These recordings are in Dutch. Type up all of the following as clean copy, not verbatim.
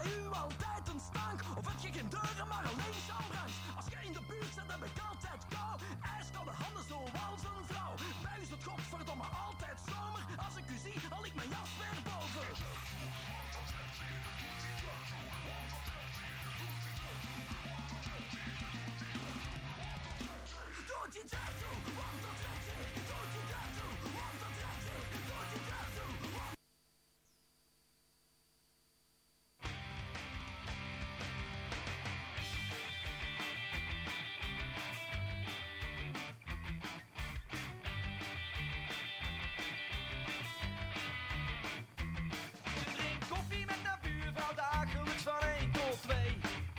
bij u altijd een stank? Of heb je geen deuren, maar alleen chambrans? Als je in de buurt zit, heb ik altijd kou. IJskoude handen zoals een vrouw. Bij u is het godverdomme altijd zomer. Als ik u zie, al ik mijn jas weer boven. Doet je dat toe, want dat trekt je. Doet je dat toe, want dat trekt je. Doet je dat toe, want... Koffie met de buurvrouw dagelijks van 1 tot 2.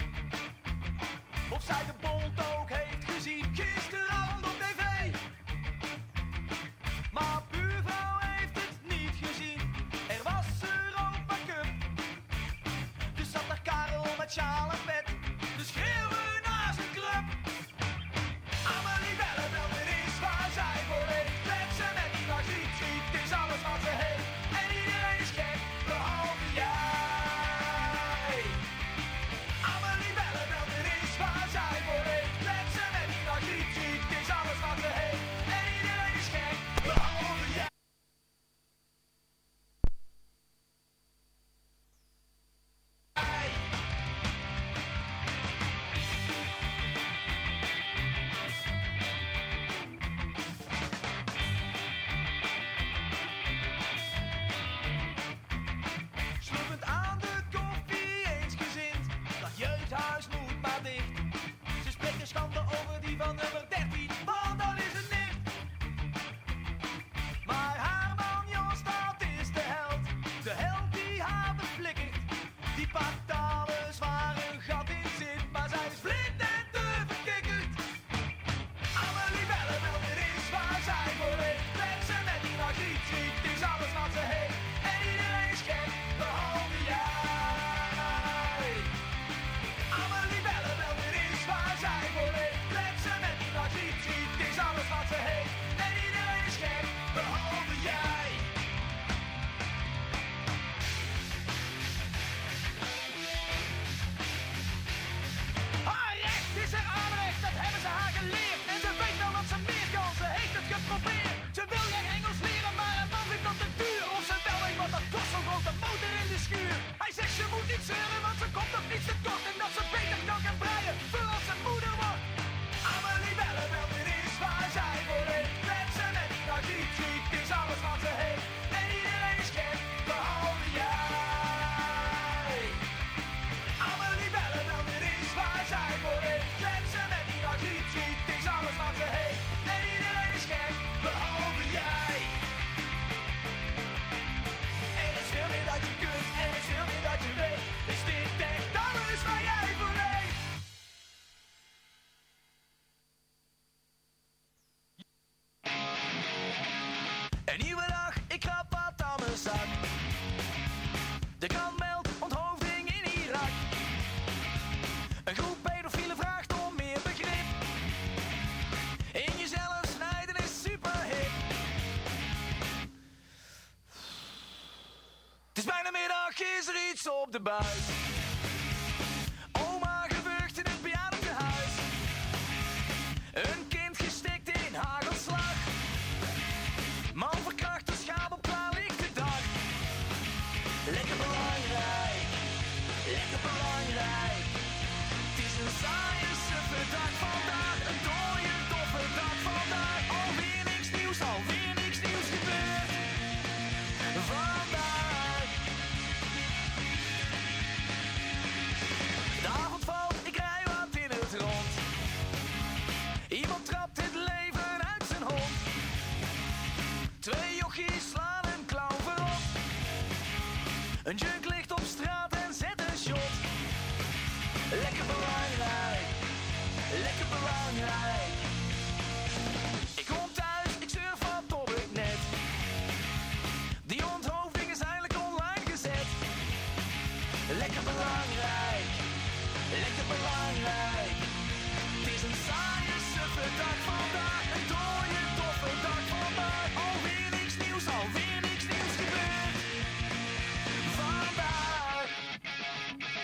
Of zij de Bolt ook heeft gezien gisteravond op tv. Maar buurvrouw heeft het niet gezien. Er was Europa Cup. Dus zat er Karel met sjaal en pet. Dus schreeuwen naar zijn club. Amelie Belleveld, dit is waar zij voor heeft. Met ze met die magiek, het is alles wat ze heeft. En iedereen is gek, behalve jij. Amelie Belleveld, dit is waar zij voor heeft. Met ze met die magiek, het is alles wat ze heeft. En iedereen is gek, behalve jij. Sloepend aan de koffie eensgezind. Dat jeugdhuis moet maar dicht. Ze spreekt een schande over die van nummer 13, want dan is het niet. Maar haar man Jos, dat is de held. De held die haar beflikkert. Die pakt alles waar een gat in zit, maar zij is blind en te verkikkerd. Amelie Belleveld, dit is waar zij voor heeft. Mensen met die magie, het is alles wat ze heeft. En iedereen is gek, behalve jij. Amelie Belleveld, dit is waar zij voor heeft. Mensen met die magie, het is alles wat ze heeft. En iedereen is gek, behalve jij. Haar recht is er aanrecht, dat hebben ze haar geleerd. En ze weet wel dat ze meer kan, ze heeft het geprobeerd. Ze wil geen Engels leren, maar een man vindt dat te duur. Of ze wel weet wat dat kost, zo'n grote motor in de schuur. Hij zegt ze moet niet zeuren, want ze komt op niets te kort. En dat ze beter kan gaan breien, voor als ze moeder wordt. Amelie Belleveld, dit is waar zij voor heeft. Mensen met die magie, het is alles wat ze heeft. En iedereen is gek, behalve jij. Amelie Belleveld, dit is waar zij voor heeft. Mensen met die magie, het is alles wat ze heeft. En iedereen is gek, behalve jij. Er is veel meer dat je kunt, er is veel meer dat je weet. Is dit echt alles waar jij voor leeft? Een nieuwe dag, ik krap wat aan mijn zak. De krant meldt onthoofding in Irak. Een groep pedofielen vraagt om meer begrip. In jezelf snijden is super hip. Het is bijna middag, is er iets op de buis. Oma gewurgd in het bejaardentehuis. Een kind gestikt in hagelslag. Man verkracht, de schaap op klaar ligt de dag. Lekker belangrijk, lekker belangrijk. Het is een saaie, suffe dag vandaag. Een dooie, doffe dag vandaag. Alweer niks nieuws gebeurd. Vandaag. De avond valt, ik rij wat in het rond. Iemand trapt het leven uit zijn hond. 2 jochies slaan een clown verrot. Een junk ligt op straat en zet een shot. Lekker belangrijk, lekker belangrijk. Ik kom thuis, ik surf wat op het net. Die onthoofding is eindelijk online gezet. Lekker belangrijk, lekker belangrijk. Het is een saaie, suffe dag vandaag. Een dooie, doffe dag vandaag. Alweer niks nieuws gebeurd. Vandaag.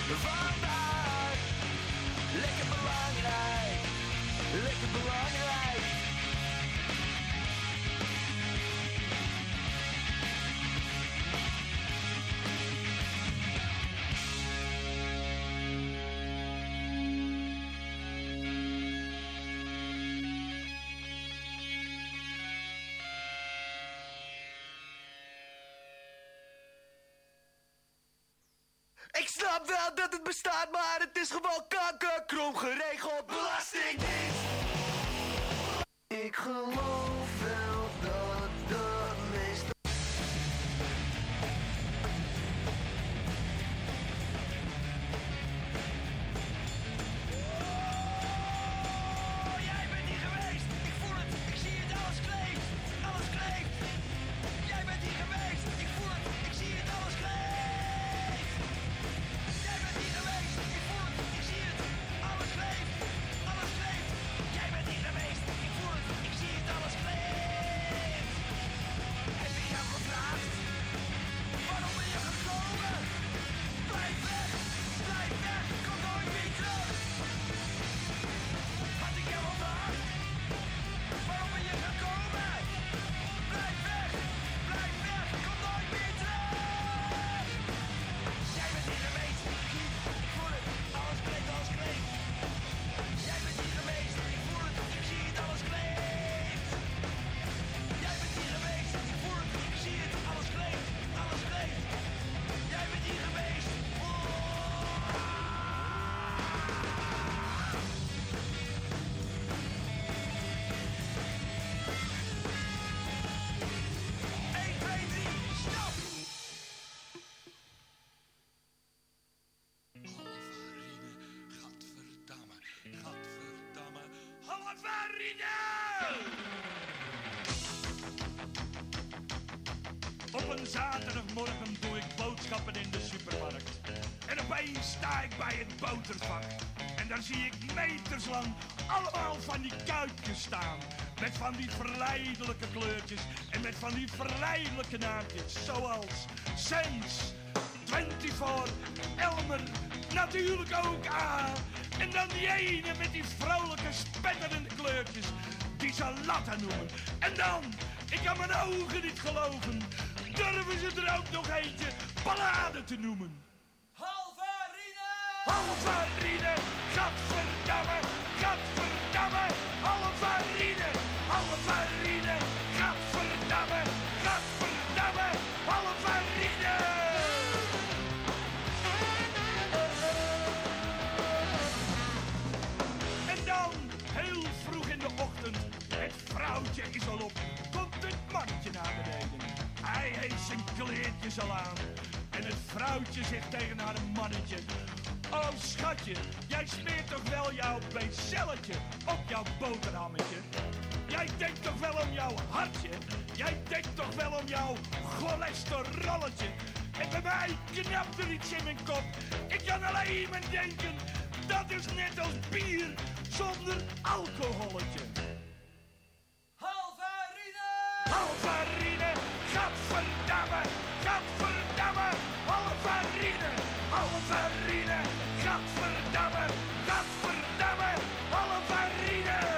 vandaag. Lekker belangrijk, lekker belangrijk. Ik snap wel dat het bestaat, maar het is gewoon kankerkrom geregeld. Belastingdienst! Ik geloof wel dat de meeste... Oh, jij bent hier geweest! Ik voel het, ik zie het, alles kleeft! Alles kleeft! Jij bent hier geweest! Ik voel het, ik zie het, alles kleeft! Jij bent hier geweest, ik voel het, ik zie het, alles kleeft, alles kleeft. Jij bent hier geweest, ik voel het, ik zie het, alles kleeft. Heb ik jou gevraagd, waarom ben je gekomen? Blijf weg, kom nooit meer terug. Had ik jou gevraagd, waarom ben je gekomen? Blijf weg, kom nooit meer terug. Jij bent hier geweest, ik voel het, alles kleeft, alles kleeft. Jij bent hier geweest, ik voel het, ik zie het, alles kleeft. Jij bent hier geweest, ik voel het, ik zie het, alles kleeft, alles kleeft. Jij bent hier geweest. 1, 2, 3, stop! Gadverdamme. Hallevarine! Op een zaterdagmorgen doe ik boodschappen in de supermarkt. En opeens sta ik bij het botervak. En daar zie ik meterslang allemaal van die kuipjes staan. Met van die verleidelijke kleurtjes en met van die verleidelijke naampjes. Zoals Sens, 24, Elmer, natuurlijk ook A. En dan die ene met die vrolijke spetterende kleurtjes die ze Latta noemen. En dan, ik kan mijn ogen niet geloven, durven ze er ook nog eentje ballade te noemen. Halvarine, gadverdamme, gadverdamme, Halvarine, Halvarine, gadverdamme, gadverdamme, Halvarine. En dan, heel vroeg in de ochtend, het vrouwtje is al op, komt het mannetje naar beneden. Hij heeft zijn kleertjes al aan en het vrouwtje zegt tegen haar mannetje: oh schatje, jij smeert toch wel jouw bezelletje op jouw boterhammetje? Jij denkt toch wel om jouw hartje? Jij denkt toch wel om jouw cholesterolletje? En bij mij knapt er iets in mijn kop. Ik kan alleen maar denken, dat is net als bier zonder alcoholletje. Halvarine, gadverdamme, gadverdamme, Halvarine, Halvarine, gadverdamme, gadverdamme, Halvarine.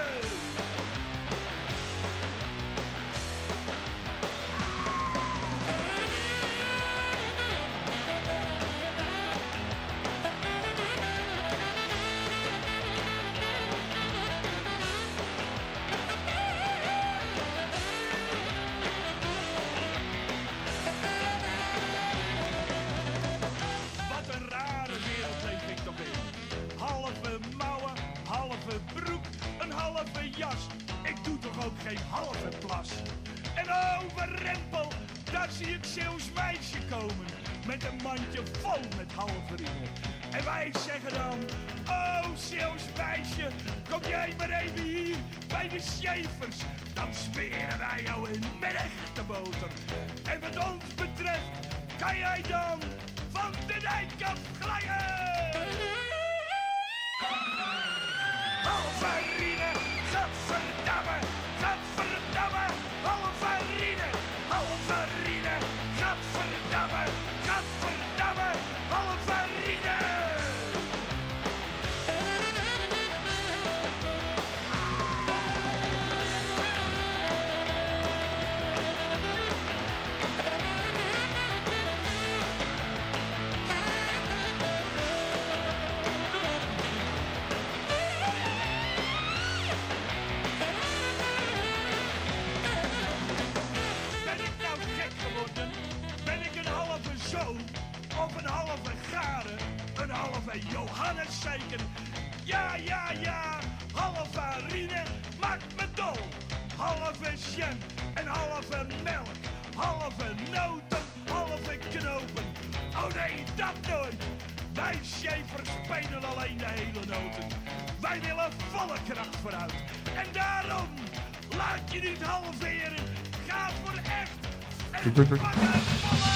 Broek, een halve jas. Ik doe toch ook geen halve plas. En overrempel, daar zie ik Zeeuws meisje komen. Met een mandje vol met halverine. En wij zeggen dan: oh Zeeuws meisje, kom jij maar even hier bij de Schäfers. Dan smeren wij jou in met echte boter. En wat ons betreft, kan jij dan van de dijk af glijden. Halvarine, gadverdamme, gadverdamme, Halvarine, Halvarine, gadverdamme, gadverdamme, Halvarine. een halve Johannes zeker. Ja, halve Rine maakt me dol. Halve jam en halve melk. Halve noten, halve knopen. Oh nee, dat nooit. Wij Schaefers spelen alleen de hele noten. Wij willen volle kracht vooruit. En daarom laat je niet halveren. Ga voor echt. En pak een volle.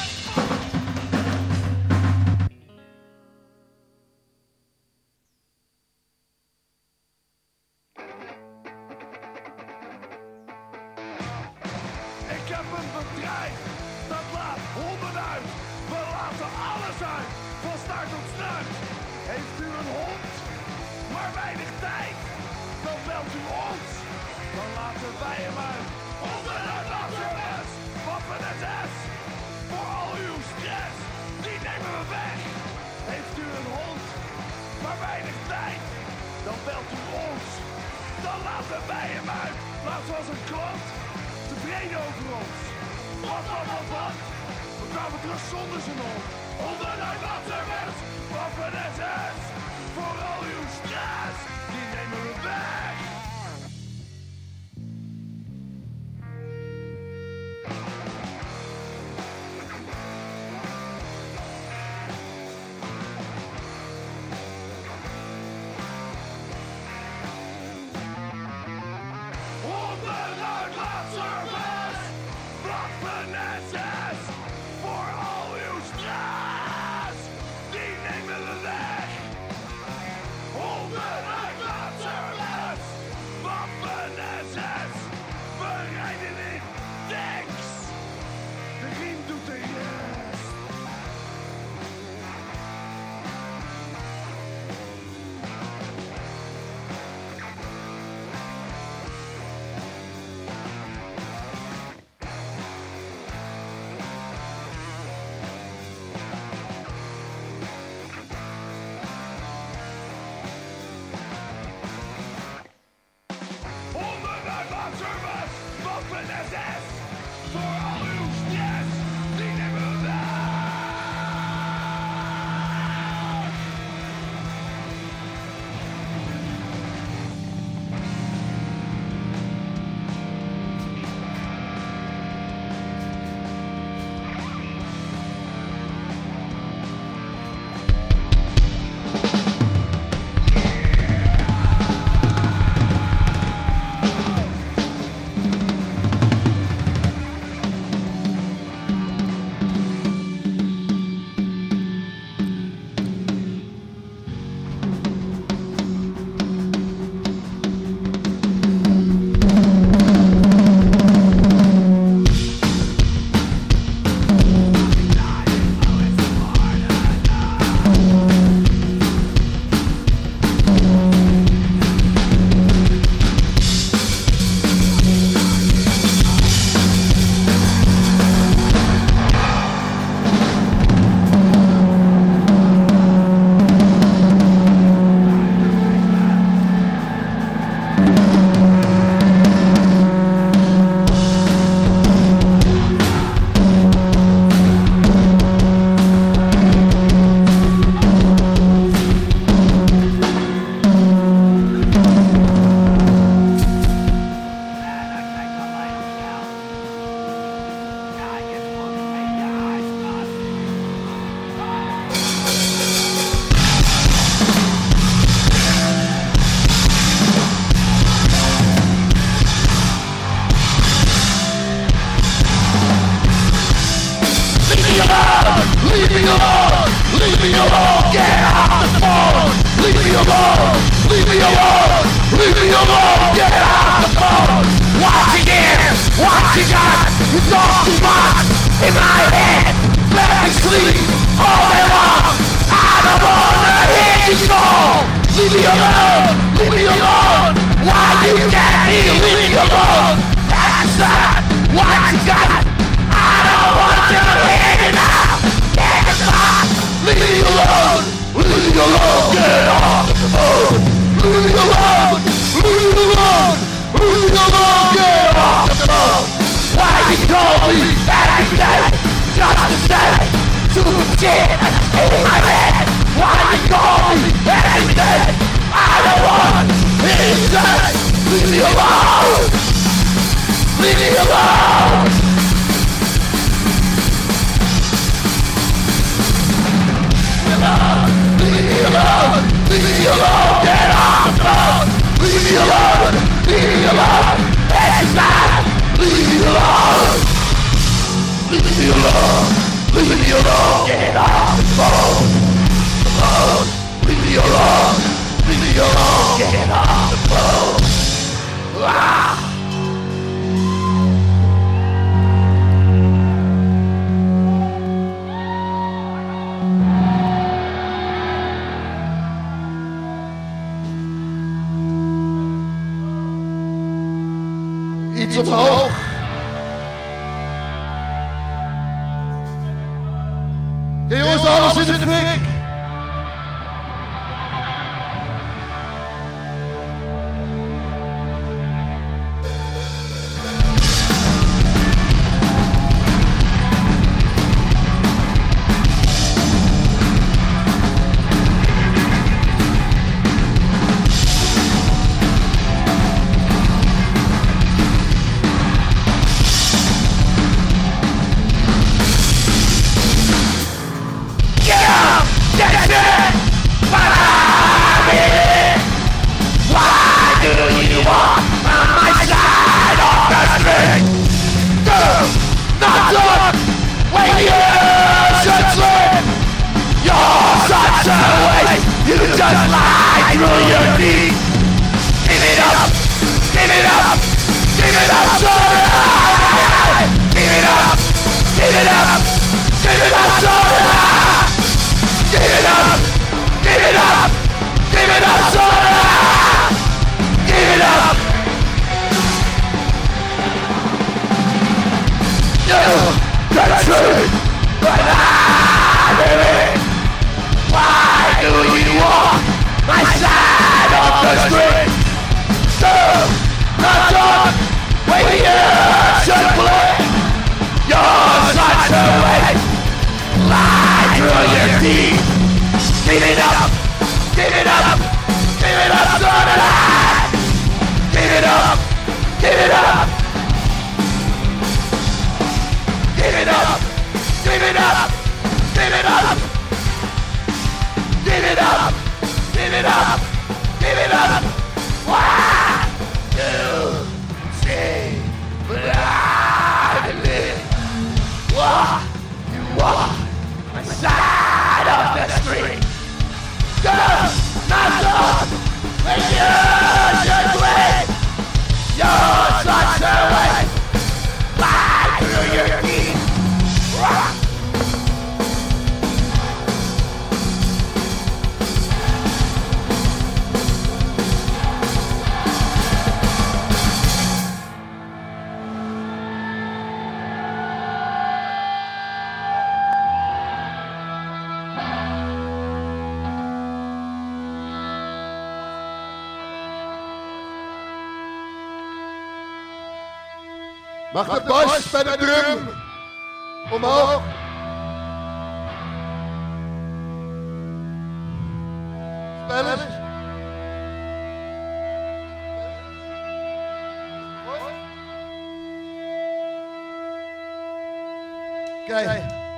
Ik heb een bedrijf dat laat honden uit. We laten alles uit, van start tot sluit. Heeft u een hond, maar weinig tijd? Dan belt u ons, dan laten wij hem uit. Honden uit Lazarus, Waffen SS. Voor al uw stress, die nemen we weg. Heeft u een hond, maar weinig tijd? Dan belt u ons, dan laten wij hem uit. Laatst was een klant tevreden over ons. Wat? We kwamen terug zonder zijn hond. Honden uit Lazarus, Waffen SS. Voor al uw stress, die nemen we weg. Honden uit Lazarus, Waffen SS. Voor al uw stress, die nemen we weg. Honden uit Lazarus, Waffen SS. We rijden in tanks, de riem doet de rest. Honden uit Lazarus, Waffen SS. Voor al uw stress, die nemen we weg. Just to say, to the chin, in my head. Why you alone. Leave me alone. Get off the phone. Alone. Leave me alone. Leave me alone. Get off the phone. Ah. Iets omhoog. Ja, jongens, alles in de fik. Mag de bas bij de drum omhoog. Spelers. Kijk.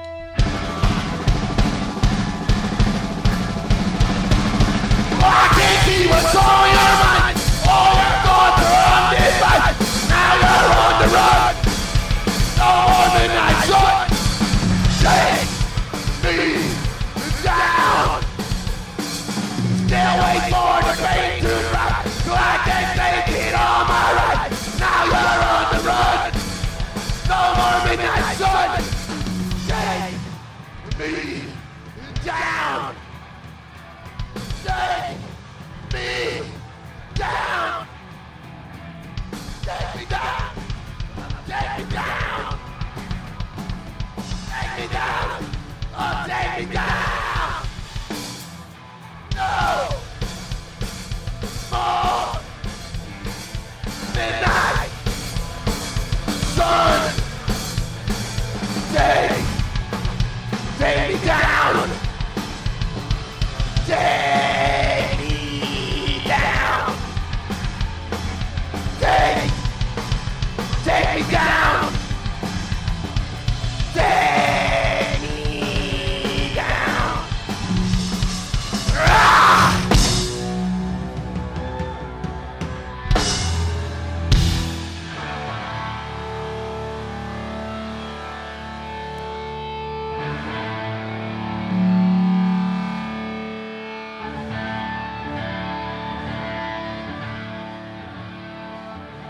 I can't see what's on your mind. All your thoughts are on this life. Now you're on the run. No more midnight sun. Take me down. Still wait for the pain to drop, so I can take it on my right. Now you're on the run. No more midnight sun. Take me down. Take me down. Take me down. Take me down. Take me down. Oh, take me down. No more midnight sun. Take me down. Take me down. Take me down. Take me down. Ah!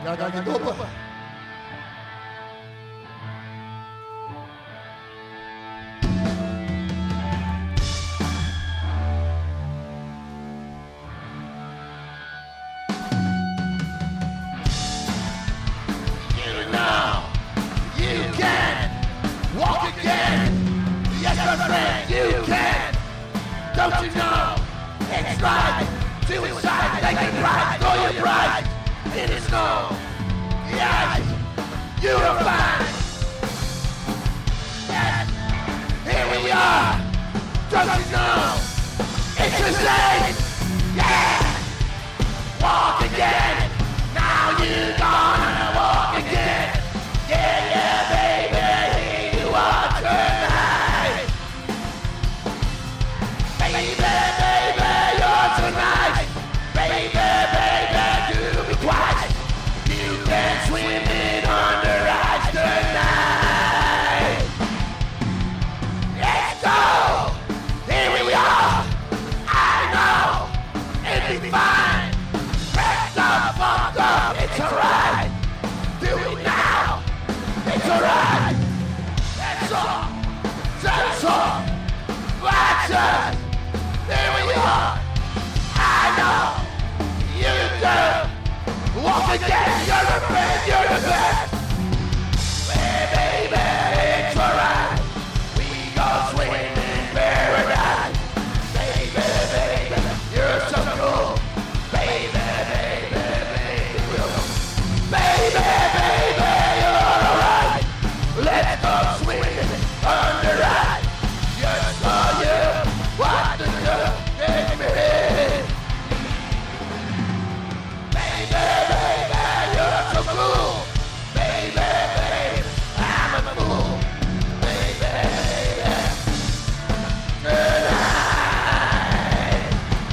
Ga naar je doppen. You can, don't you know? It's right, suicide, taking pride, throw your pride in the snow. Yes, you are fine. Yes, here we are, don't you know? It's the same, yeah. Walk again, now you gonna walk again. Yeah, yeah, baby, here you are tonight. Baby, baby, you're tonight. Baby, baby, do me twice. You can swim in under ice tonight. Let's go. Here we are. I know it'll be fine. Press the fuck up. It's alright. Do it now. It's alright. That's all. That's all. That's us. There we are. I know you do. Walk again, you're the best, you're the best. Hey, baby, it's alright. We go swimming in paradise. Baby, baby, you're so cool. Baby, baby, baby, baby, baby, you're alright. Let's go swimming under ice. Just for you. What the take me in. Baby, baby, you're so cool. Baby, baby, I'm a fool. Baby, baby, good night.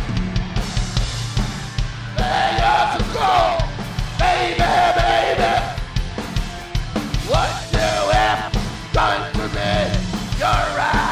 Baby, you're so cool. Baby, baby, what you have done to me, you're right.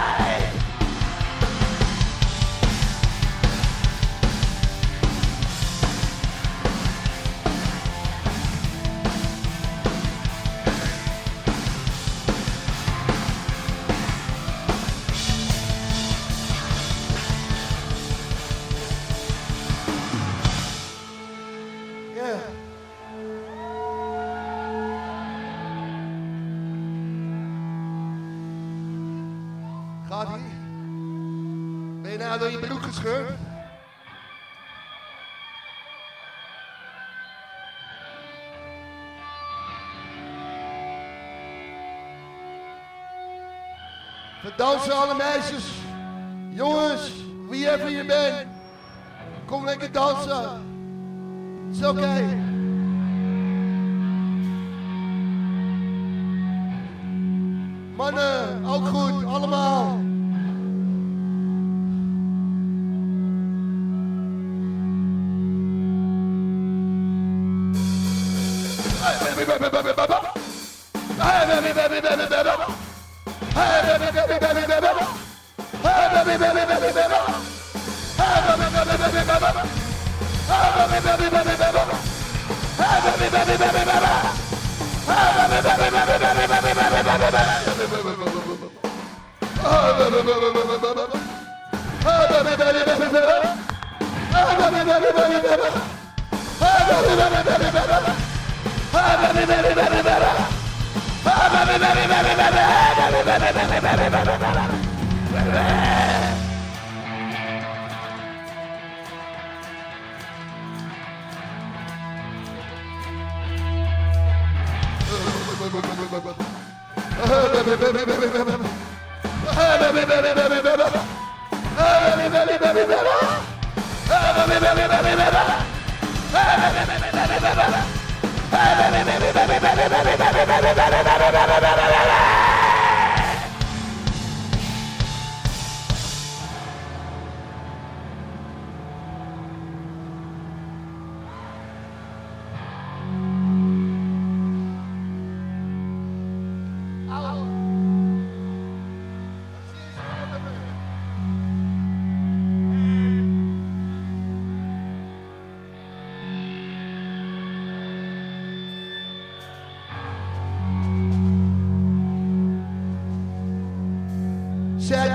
Gaat ie? Ben je nou door je broek gescheurd? Verdansen alle meisjes, jongens, wie even je bent. Kom lekker dansen. Is oké. Mannen, ook goed, allemaal.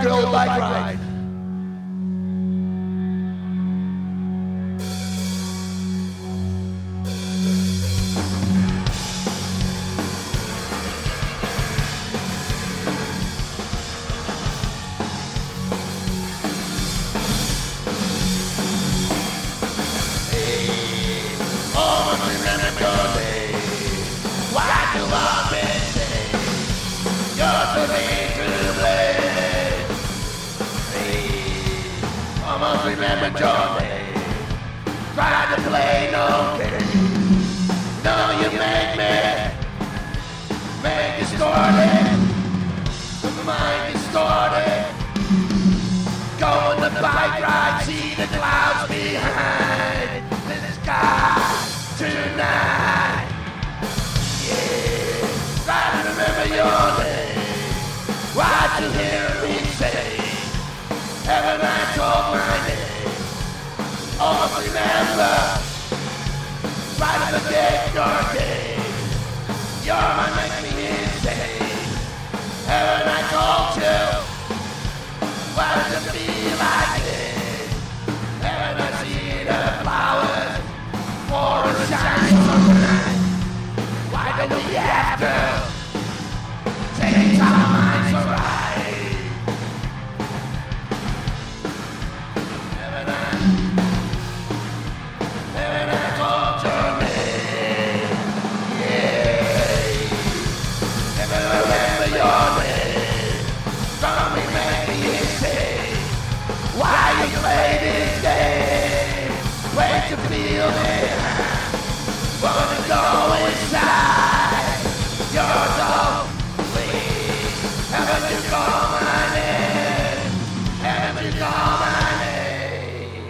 good old bike ride. Remember Johnny, tried to play no game. No, you make distorted, the mind distorted. Go on the bike ride, see the clouds behind the sky tonight. Yeah, try to remember your name. Why'd you hear me say? Haven't I told my name? Almost remember. Try to forget your day. Your mind makes me insane. Haven't I told you? Why does it feel like this? Haven't I seen the flowers for a shining sunrise? Why don't we have to take our minds alright? Wait to feel it. Wanna go inside. You're so sweet. Haven't you called my name? Haven't you called my name?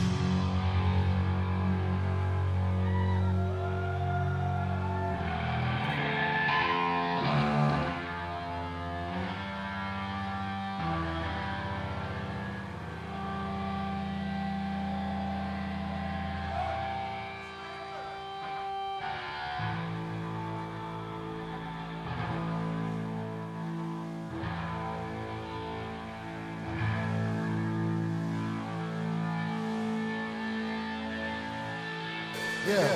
Yeah.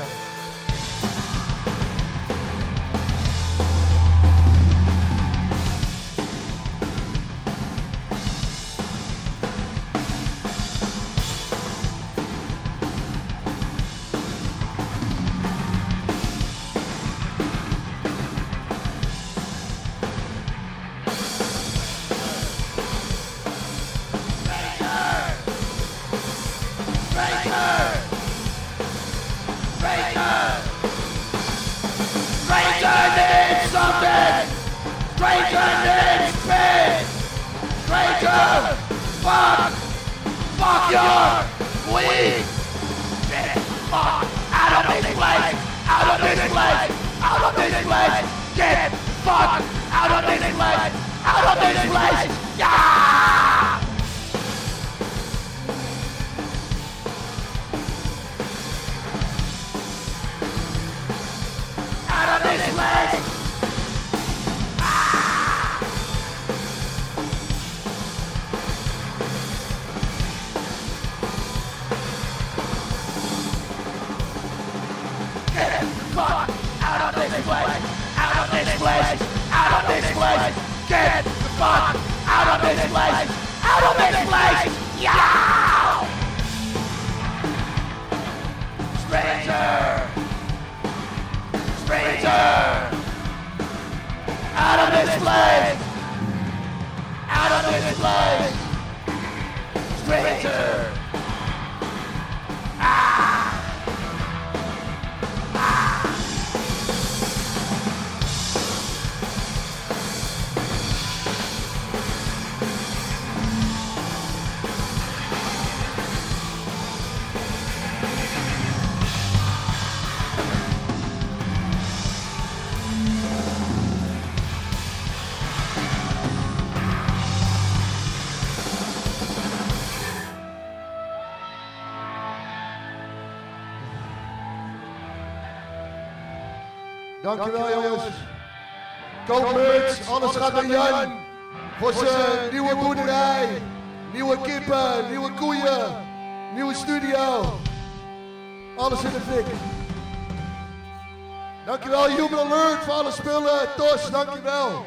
Fuck your weed! Fuck out of this place! Out of this place! Out of this place! Get fuck out of this place! Out of this place! Yeah! Out of this place! Fuck out of this place! Out of this place! Out of this place! Get the fuck out of this place! Out of this place! Yeah! Stranger! Stranger! Out of this place! Out of this place! Stranger! Dankjewel jongens. Koop merch, alles gaat naar Jan. Voor zijn nieuwe boerderij, nieuwe kippen, nieuwe koeien, nieuwe studio. Alles in de fik. Dankjewel Human Alert voor alle spullen. Tos, dankjewel.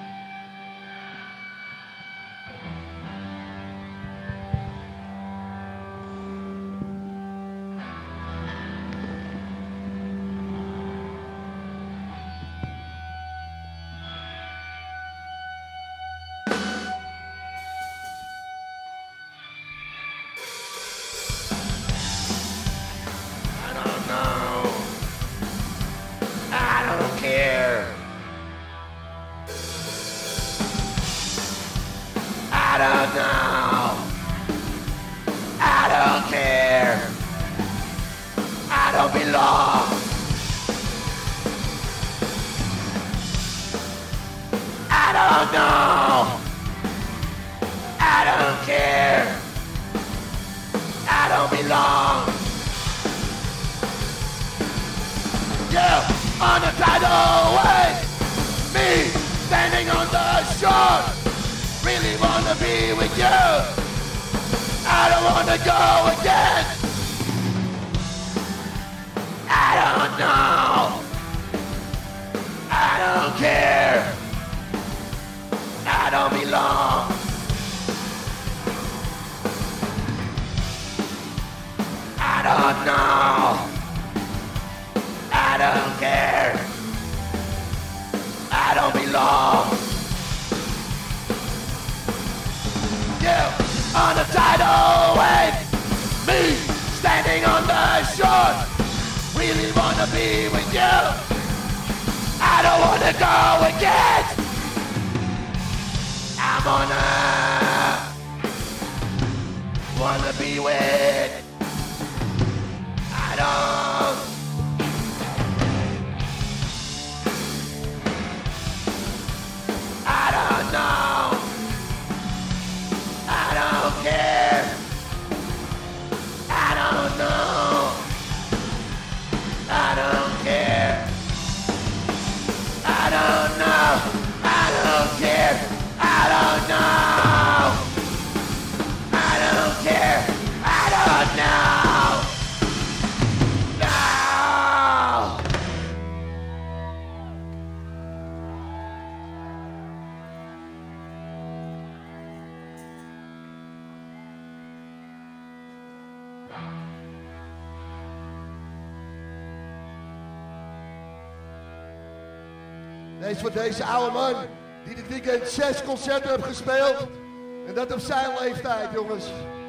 Deze voor deze oude man die dit weekend 6 concerten heeft gespeeld. En dat op zijn leeftijd, jongens.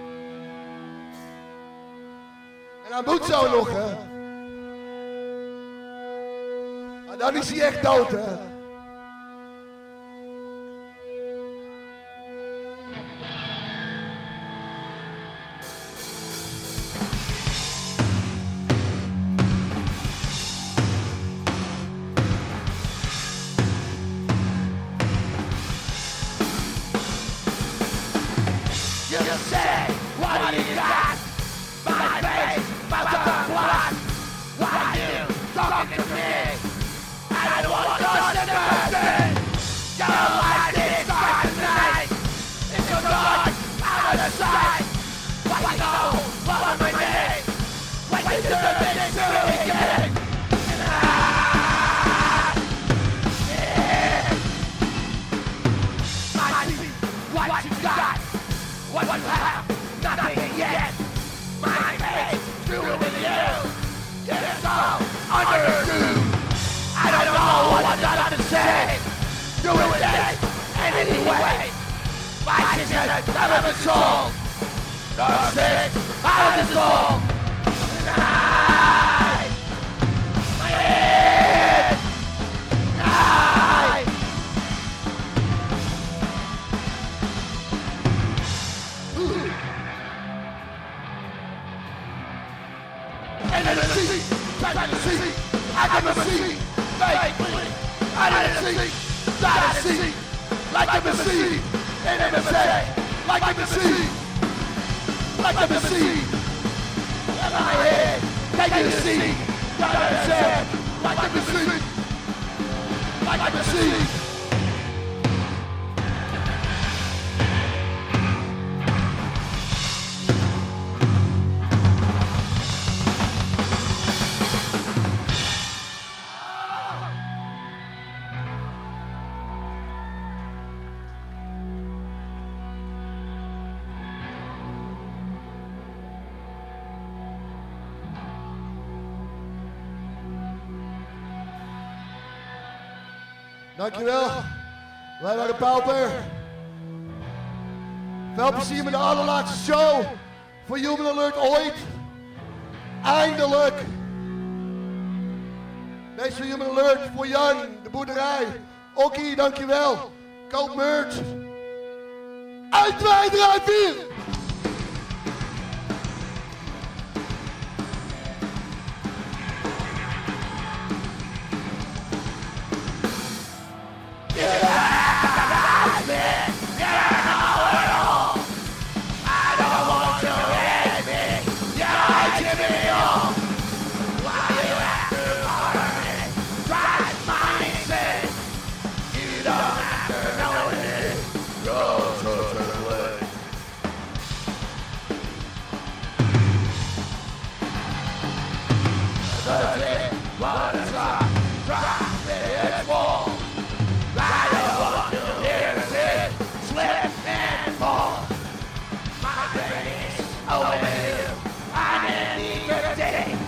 En hij moet zo nog, hè. Maar dan is hij echt dood, hè. Dankjewel. Wij waren Pauper. Veel plezier met de allerlaatste show voor Human Alert ooit. Eindelijk. Deze van Human Alert voor Jan, de boerderij. Okkie, dankjewel. Koop merch. 1, 2, 3, 4. Oh, I need to take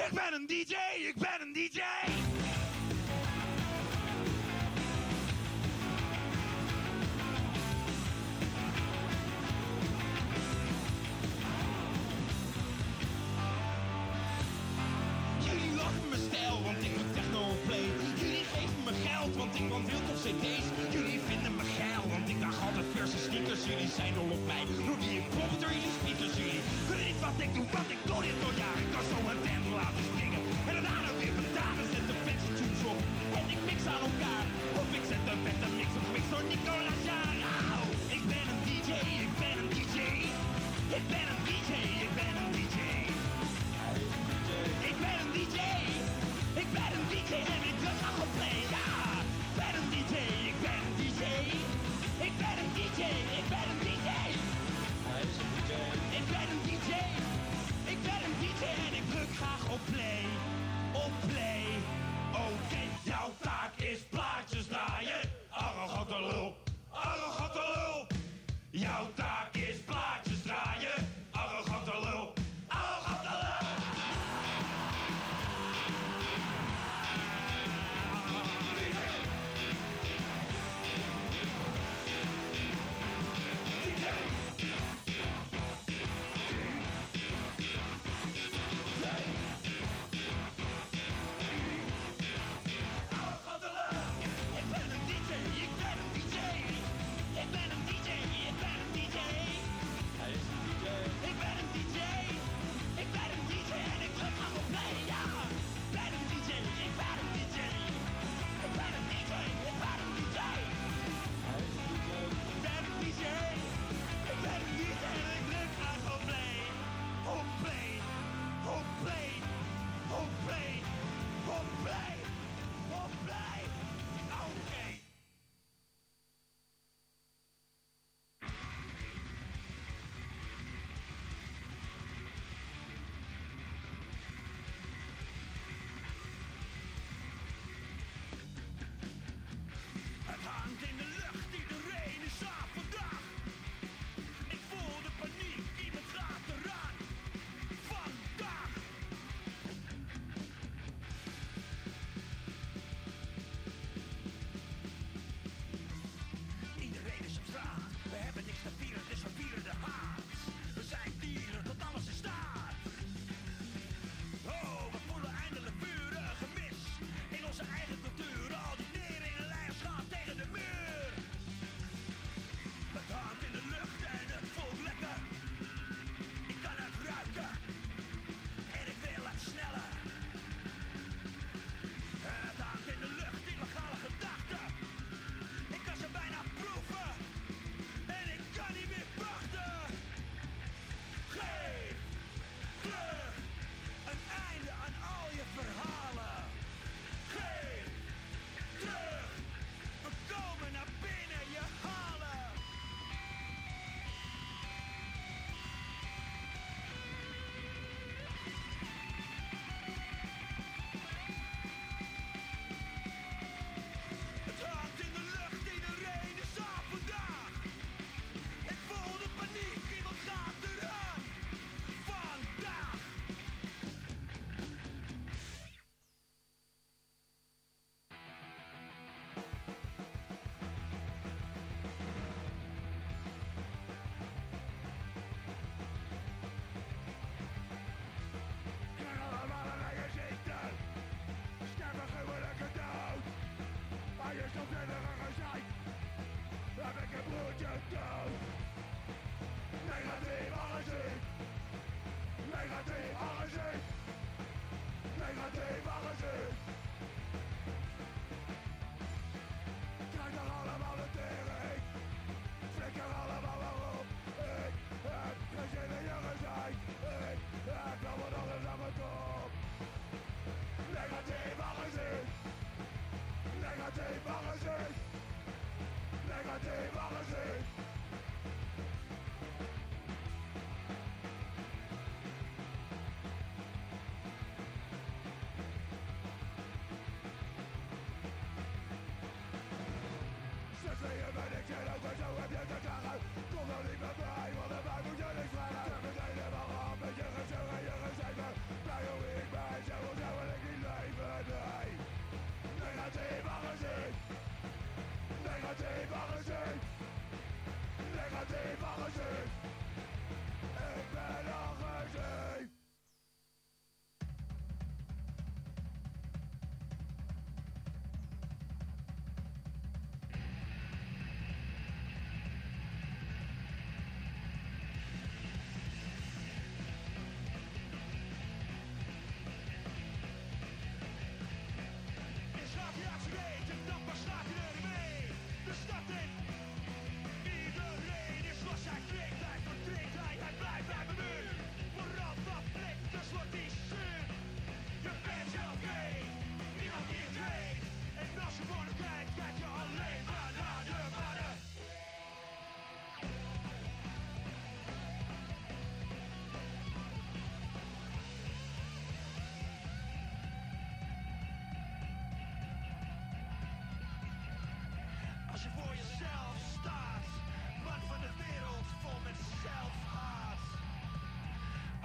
Ik ben een DJ, ik ben een DJ. Jullie lachen mijn stijl, want ik ben techno-play. Jullie geven me geld, want ik ben wild op cd's. Jullie vinden me geil, want ik draag altijd verse sneakers. Jullie zijn dol op mij, door die ik klopt door jullie speakers. Jullie kunnen niet wat ik doe, want ik doe dit door jaren. Ik kan zo een tent laten springen. En daarna nog weer vandaan en zet de fancy tunes op. En ik mix aan elkaar, of ik zet de beste mix op. Mix door Nicolas Jarre. Ik ben een DJ, ik ben een DJ. Ik ben een DJ, ik ben een DJ. Ik ben een DJ, ik ben een DJ en ik druk graag op play, ja. Ik ben een DJ, ik ben een DJ. Ik ben een DJ, ik ben een DJ. Hij is een DJ. Ik ben een DJ, ik ben een DJ en ik druk graag op play. Op play. Oké, jouw taak is plaatjes draaien. Arrogante lul, arrogante lul. Jouw taak is plaatjes draaien. Arrogante lul, arrogante lul.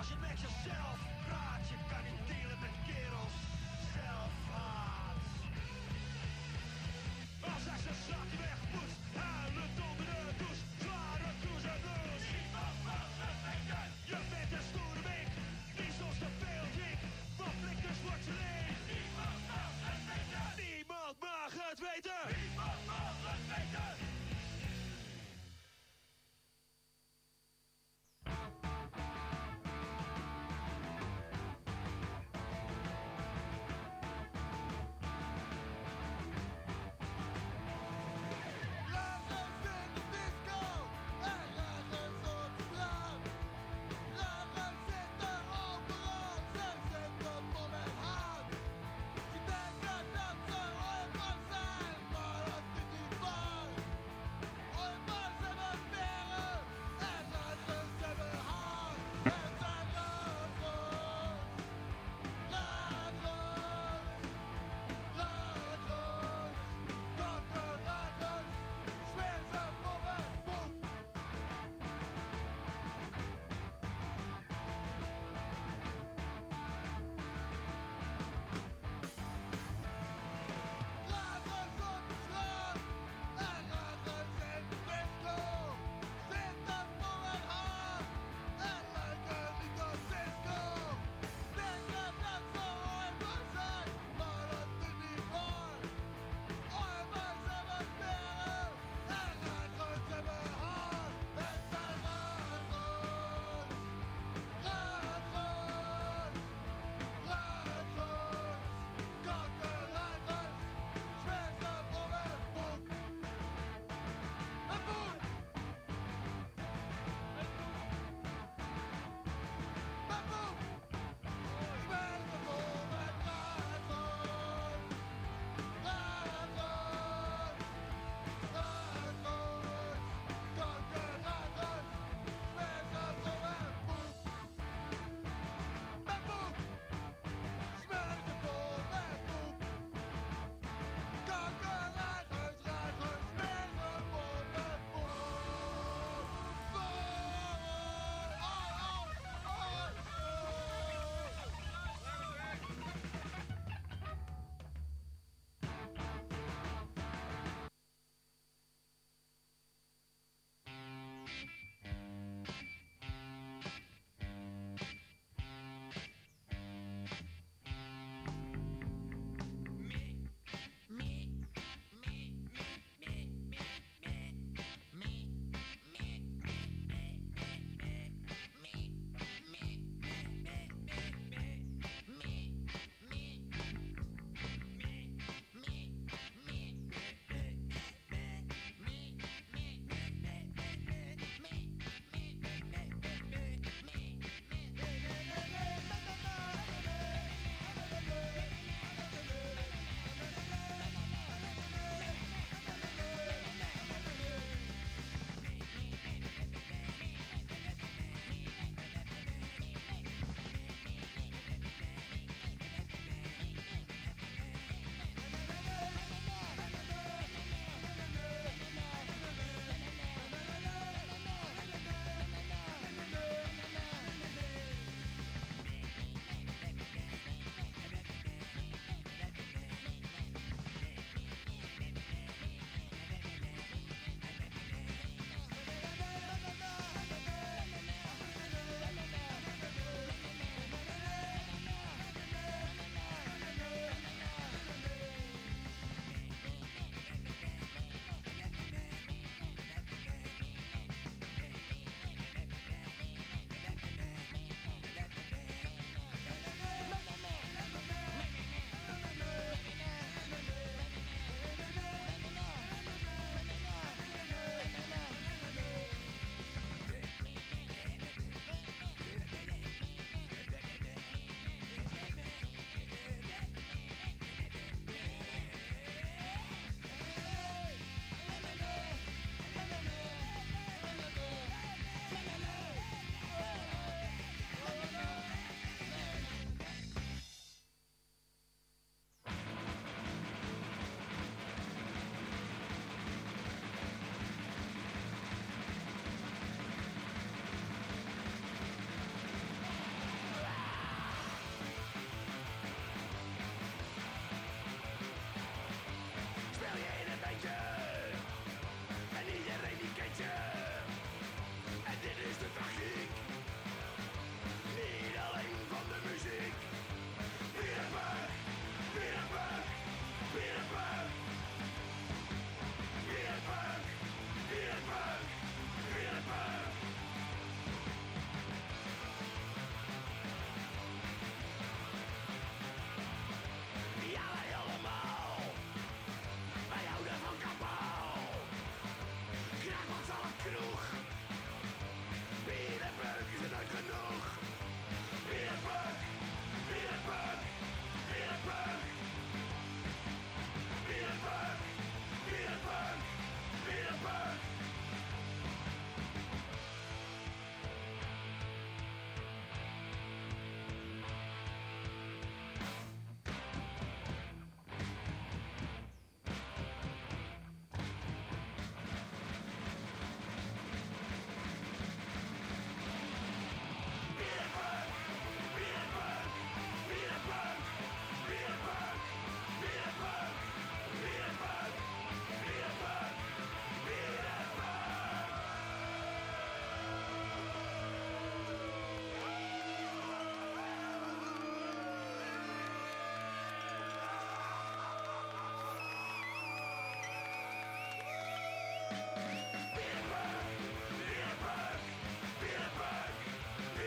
Als je met jezelf praat, je kan niet